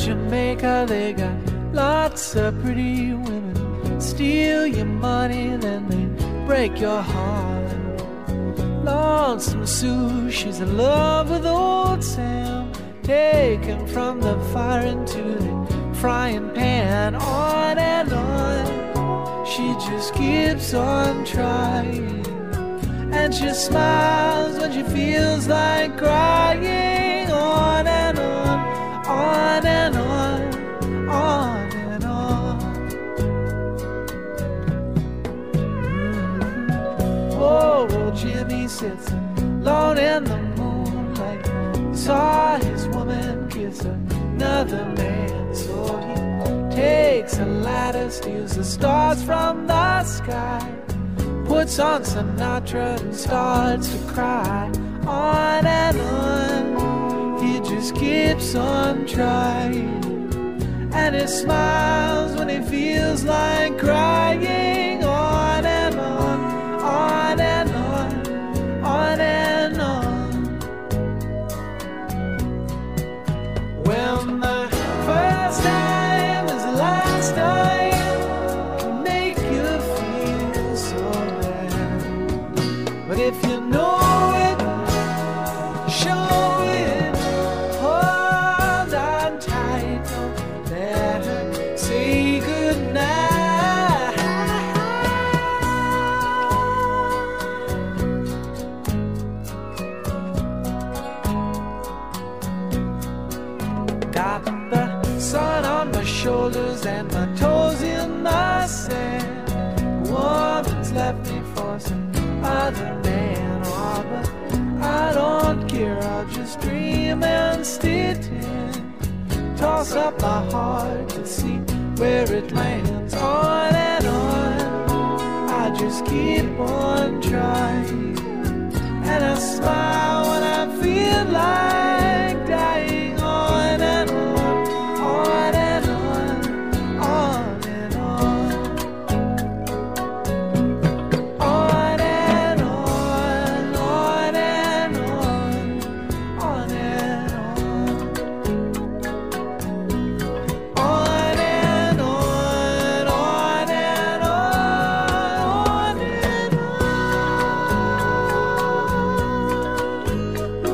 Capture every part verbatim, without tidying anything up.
Jamaica, they got lots of pretty women. Steal your money, then they break your heart. Lonesome Sue, she's in love with old Sam, taken from the fire into the frying pan. On and on, she just keeps on trying, and she smiles when she feels like crying. On and on, on and on, on and on. Mm-hmm. Oh, well, Jimmy sits alone in the moonlight. He saw his woman kiss another man, so he takes a ladder, steals the stars from the sky, puts on Sinatra and starts to cry. On and on, he just keeps on trying, and he smiles when he feels like crying. On and on, on and on, on and on. When the first time is the last time can make you feel so bad, but if you know it, show it, hold on tight, don't let her say goodnight. Got the sun on my shoulders and my toes in the sand. Woman's left me for some other man. Oh, but I don't care, I'll just dream and stay tin. Toss up my heart to see where it lands. On and on, I just keep on trying, and I smile when I feel like dying. On and on, on and on, on and on. On and on, on and on, on and on. On and on, on and on, on and on.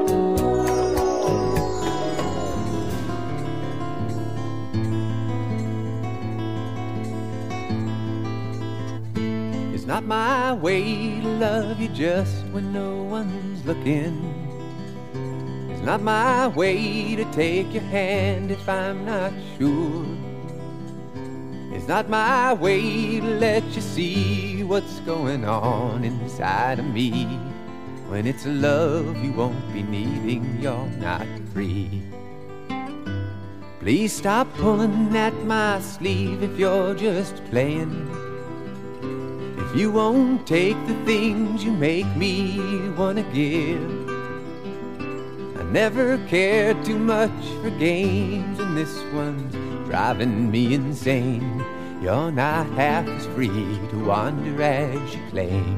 It's not my way to love you just when no one's looking. It's not my way to take your hand if I'm not sure. It's not my way to let you see what's going on inside of me. When it's a love you won't be needing, you're not free. Please stop pulling at my sleeve if you're just playing. If you won't take the things you make me wanna give. I never cared too much for games, and this one's driving me insane. You're not half as free to wander as you claim.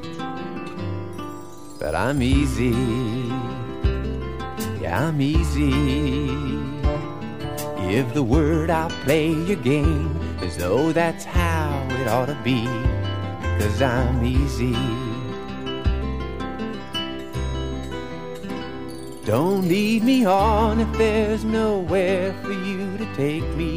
But I'm easy, yeah, I'm easy. Give the word, I'll play your game as though that's how it ought to be. 'Cause I'm easy. Don't lead me on if there's nowhere for you to take me.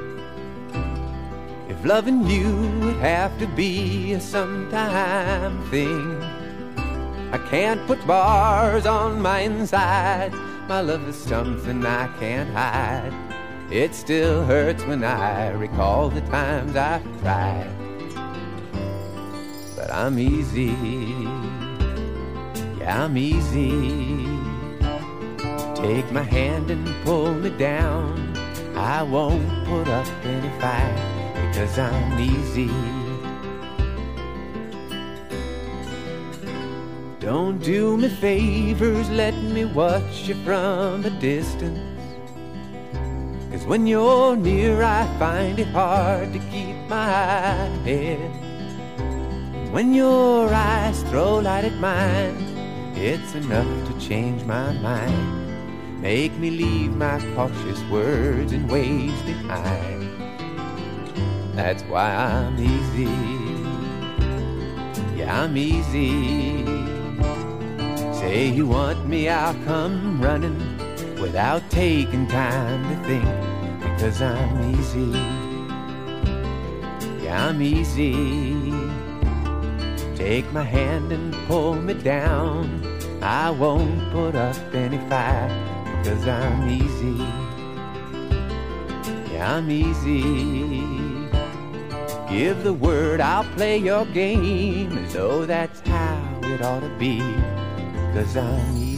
If loving you would have to be a sometime thing, I can't put bars on my inside. My love is something I can't hide. It still hurts when I recall the times I've tried. But I'm easy, yeah, I'm easy. Take my hand and pull me down. I won't put up any fight, because I'm easy. Don't do me favors, let me watch you from a distance. 'Cause when you're near I find it hard to keep my head. When your eyes throw light at mine, it's enough to change my mind. make me leave my cautious words and ways behind. That's why I'm easy. Yeah, I'm easy. Say you want me, I'll come running without taking time to think, because I'm easy. Yeah, I'm easy. Take my hand and pull me down. I won't put up any fight, because I'm easy. Yeah, I'm easy. Give the word, I'll play your game as though that's how it ought to be, because I'm easy.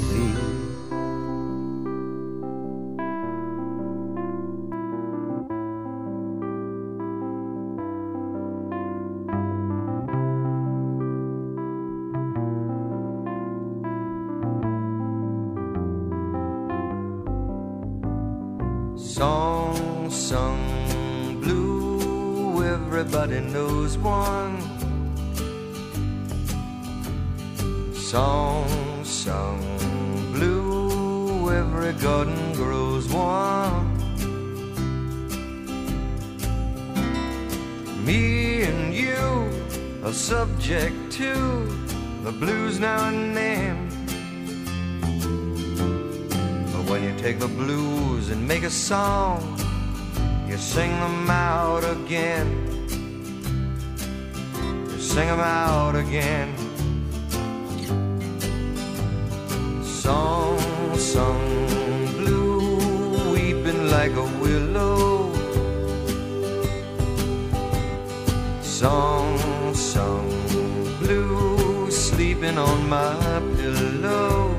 Song sung blue, everybody knows one. Song sung blue, every garden grows one. Me and you are subject to the blues now and then. When you take the blues and make a song, you sing them out again. You sing them out again. Song sung blue, weeping like a willow. Song sung blue, sleeping on my pillow.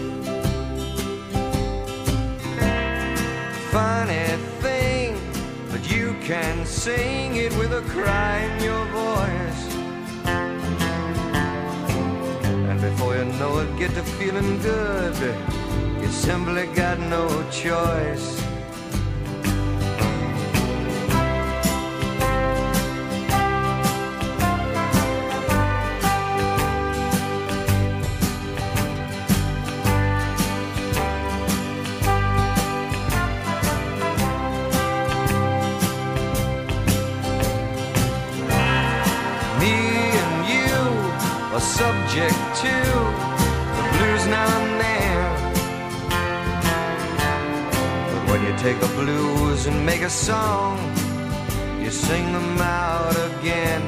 Funny thing, but you can sing it with a cry in your voice. And before you know it, get to feeling good. You simply got no choice. Subject to the blues now and then. But when you take the blues and make a song, you sing them out again.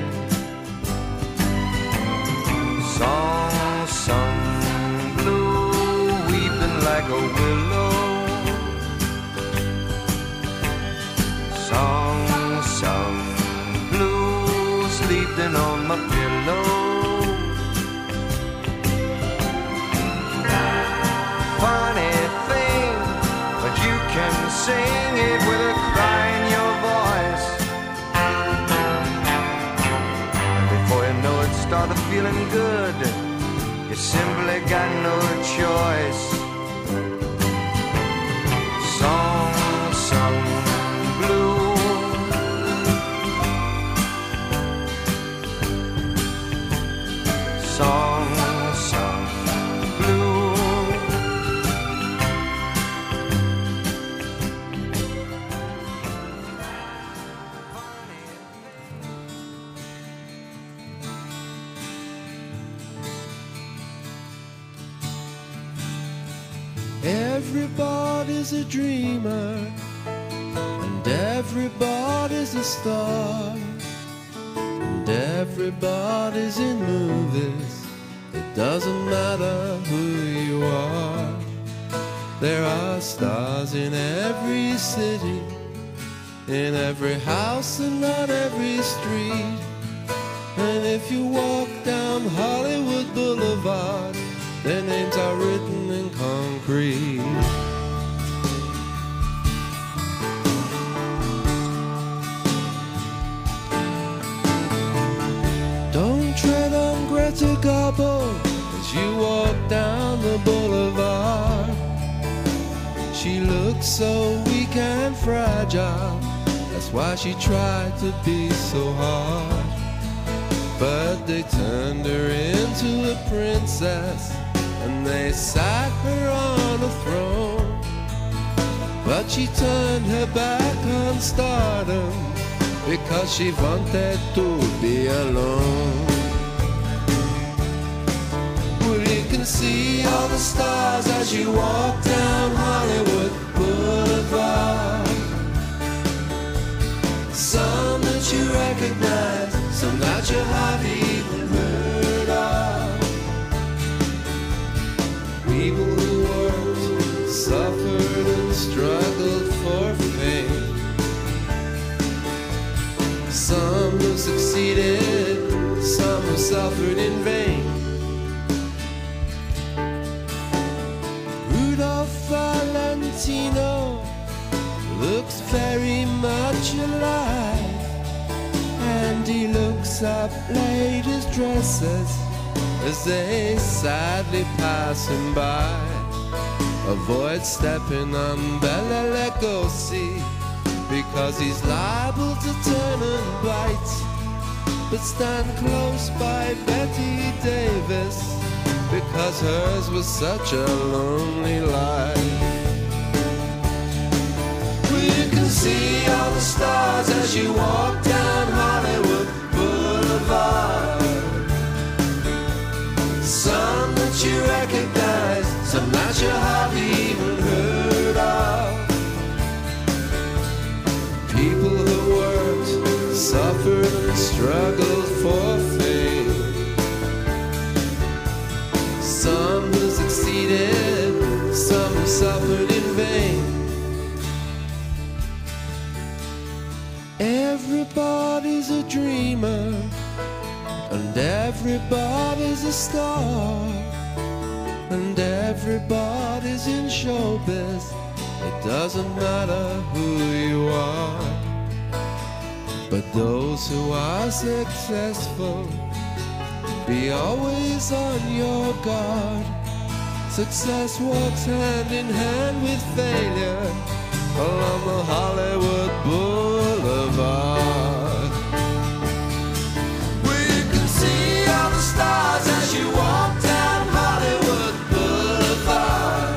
Song sung blue, weeping like a willow. Song sung blue, sleeping on my pillow. Funny thing, but you can sing it with a cry in your voice. And before you know it, started feeling good. You simply got no choice. Song sung blue. Song sung blue. Everybody's a dreamer, and everybody's a star, and everybody's in movies. It doesn't matter who you are. There are stars in every city, in every house and on every street. And if you walk down Hollywood Boulevard, their names are written in concrete. Don't tread on Greta Garbo as you walk down the boulevard. She looks so weak and fragile, that's why she tried to be so hard. But they turned her into a princess, and they sat her on a throne. But she turned her back on stardom because she wanted to be alone. Well, you can see all the stars as you walk down Hollywood Boulevard. Some that you recognize, some that you have even heard of. People who worked, suffered and struggled for fame. Some who succeeded, some who suffered in vain. Rudolph Valentino looks very much alive, and he looks up ladies' dresses as they sadly pass him by. Avoid stepping on Bela Lugosi because he's liable to turn and bite. But stand close by Betty Davis because hers was such a lonely life. You can see all the stars as you walk down Hollywood Boulevard. Some that you recognize, some that you have even heard of. People who worked, suffered and struggled for fame. Some who succeeded, some who suffered in vain. Everybody's a dreamer, and everybody's a star, and everybody's in showbiz. It doesn't matter who you are. But those who are successful, be always on your guard. Success walks hand in hand with failure along the Hollywood Boulevard. Well, you can see all the stars as you walk down Hollywood Boulevard.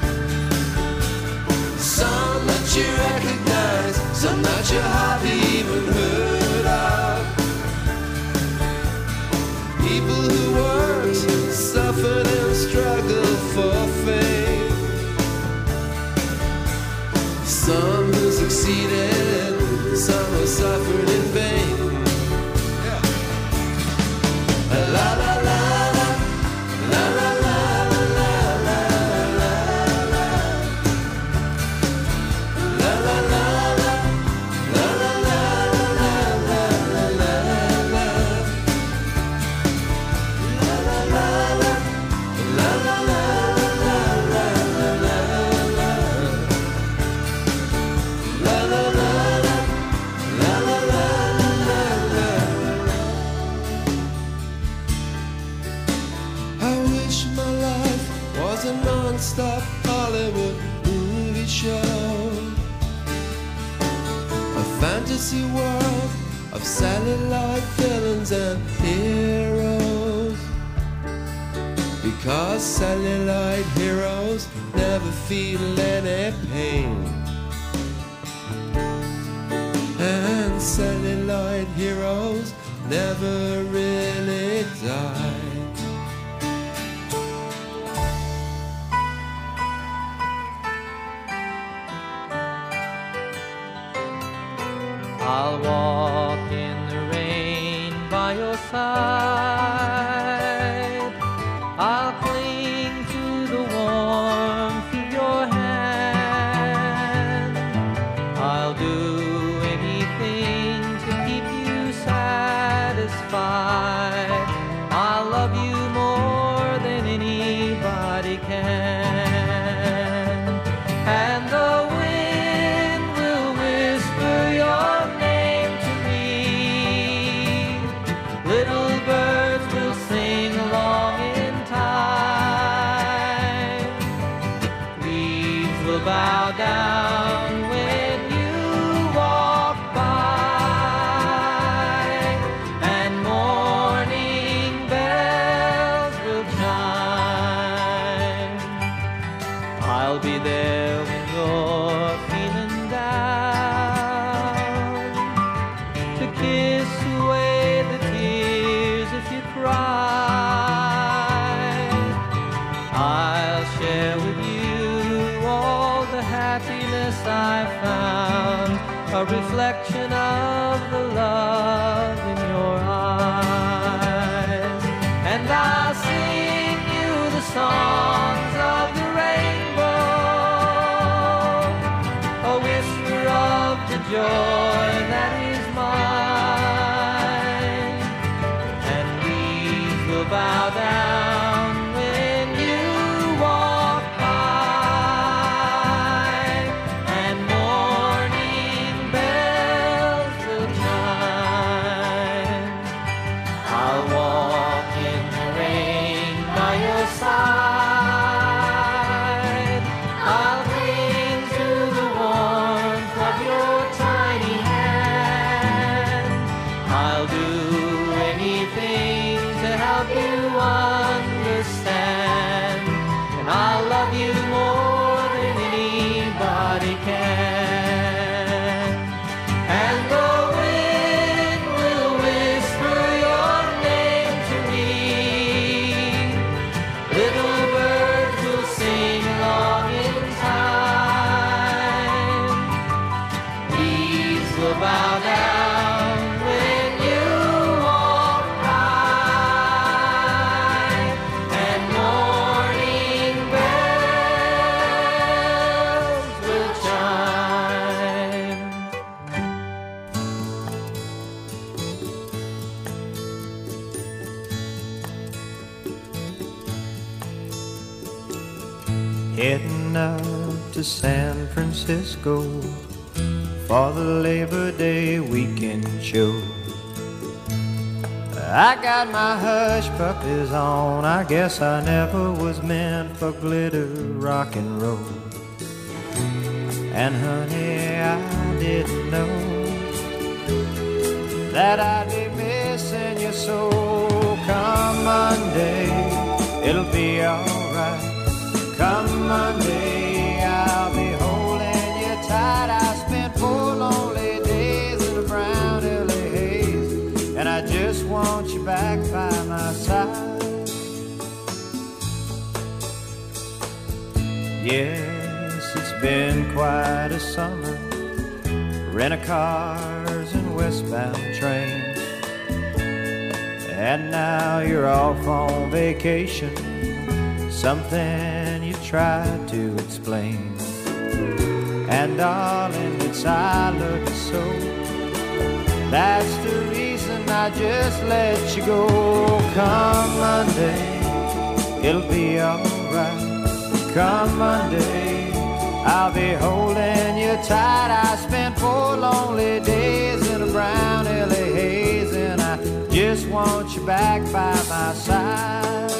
Some that you recognize, some that you have even heard of. People who worked, suffered and struggled for fame. Some who succeeded, some who suffered in vain. Yeah. La la la la, la la la la la la la la, la la la la, la la la la la la la, la la la la, la la la la la la la. La la la la, la la la la la. I wish my life was a non-stop Hollywood movie show, a fantasy world of celluloid villains and heroes. Because celluloid heroes never feel any pain, and celluloid heroes never really die. I'll walk in the rain by your side. I'll cling to the warmth of your hand. I'll do anything to keep you satisfied. I'll love you more than anybody can. And the wind will whisper your name to me. Little birds will sing along in time. Leaves will bow down when you walk by, and morning bells will chime. I'll be there when you're happiness I found, a reflection of the love in your eyes. And I'll sing you the songs of the rainbow, a whisper of the joy that is mine. And leaves will bow down when you walk by, and morning bells will chime. I'll walk in the rain by your side. I'll cling to the warmth of your tiny hand. I'll do anything to help you understand, and I'll love you more than anybody can. And the wind will whisper your name to me, little birds will sing along in time, leaves will bow down when you walk by, and morning bells will chime. Heading up to San Francisco for the Labor Day weekend show. I got my hush puppies on. I guess I never was meant for glitter rock and roll. And honey, I didn't know that I'd be missing you so. Come Monday, it'll be alright. Come Monday, I'll be holding you tight. I spent four lonely days in the brown L A haze, and I just want you back by my side. Yes, it's been quite a summer, rent-a-cars and westbound trains, and now you're off on vacation, something you tried to explain. And darling, it's I love you so, that's the reason I just let you go. Come Monday, it'll be alright. Come Monday, I'll be holding you tight. I spent four lonely days in a brown L A haze, and I just want you back by my side.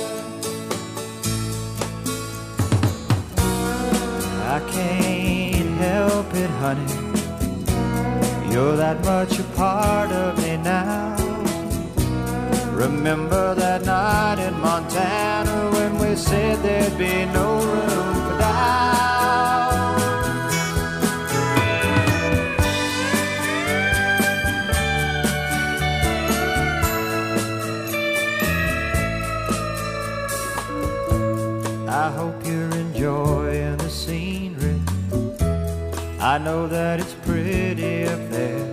I can't help it, honey, you're that much a part of me now. Remember that night in Montana when we said there'd be no room for doubt. I hope you're enjoying the scenery. I know that it's pretty up there.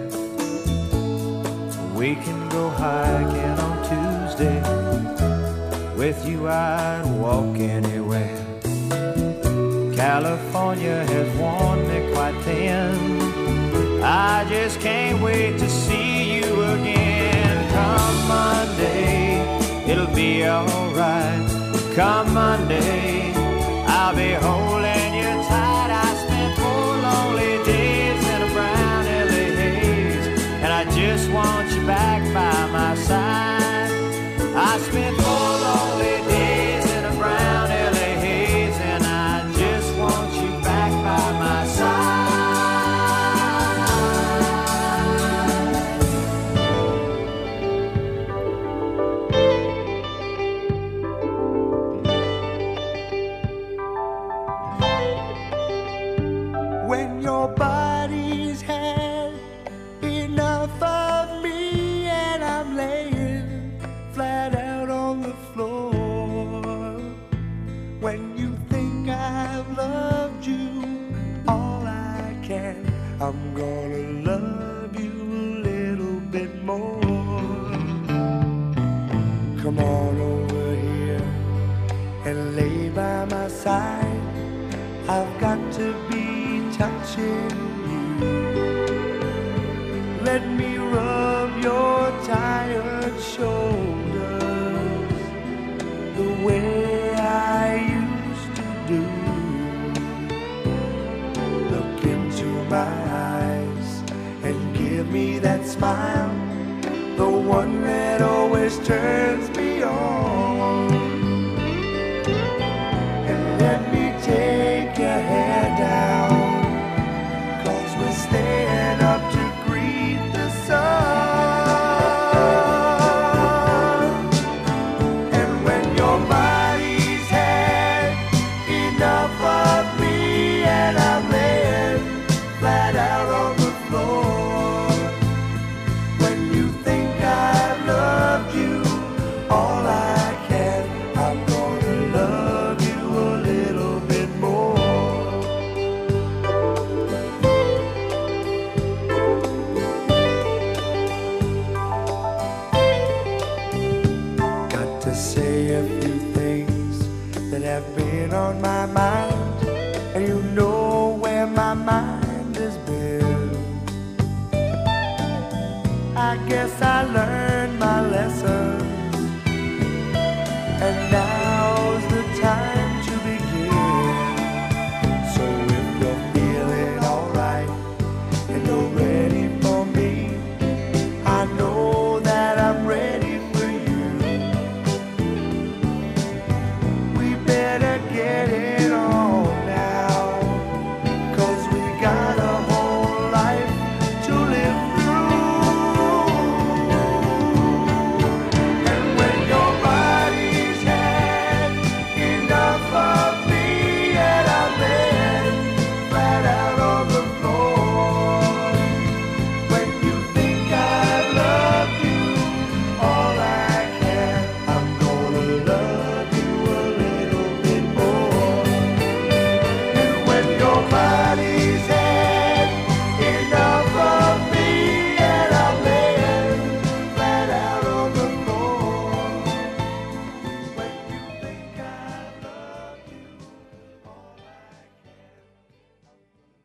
We can go hiking on Tuesday. With you I'd walk anywhere. California has worn me quite thin. I just can't wait to see you again. Come Monday, it'll be alright. Come Monday, I'll be holding you tight. I spent four lonely days in a brown L A haze, and I just want you back by my side. I spent four lonely days in a brown L A haze, and I just want you back by my side. When your body's had enough of me and I'm laying flat out on the floor, when you think I've loved you all I'm gonna love you a little bit more. Come on over here and lay by my side. I've got to be touching you. Let me rub your tired shoulders the way I used to do. Look into my eyes and give me that smile, the one that always turns me on. And let me take your hair down, 'cause we're staying up to greet the sun. And when your body's had enough of me and I'm laying flat out on the floor, when you think I've loved you all I can, I'm gonna love you a little bit more. Got to say a few things that have been on my mind, and you know where my mind has been. I guess I learned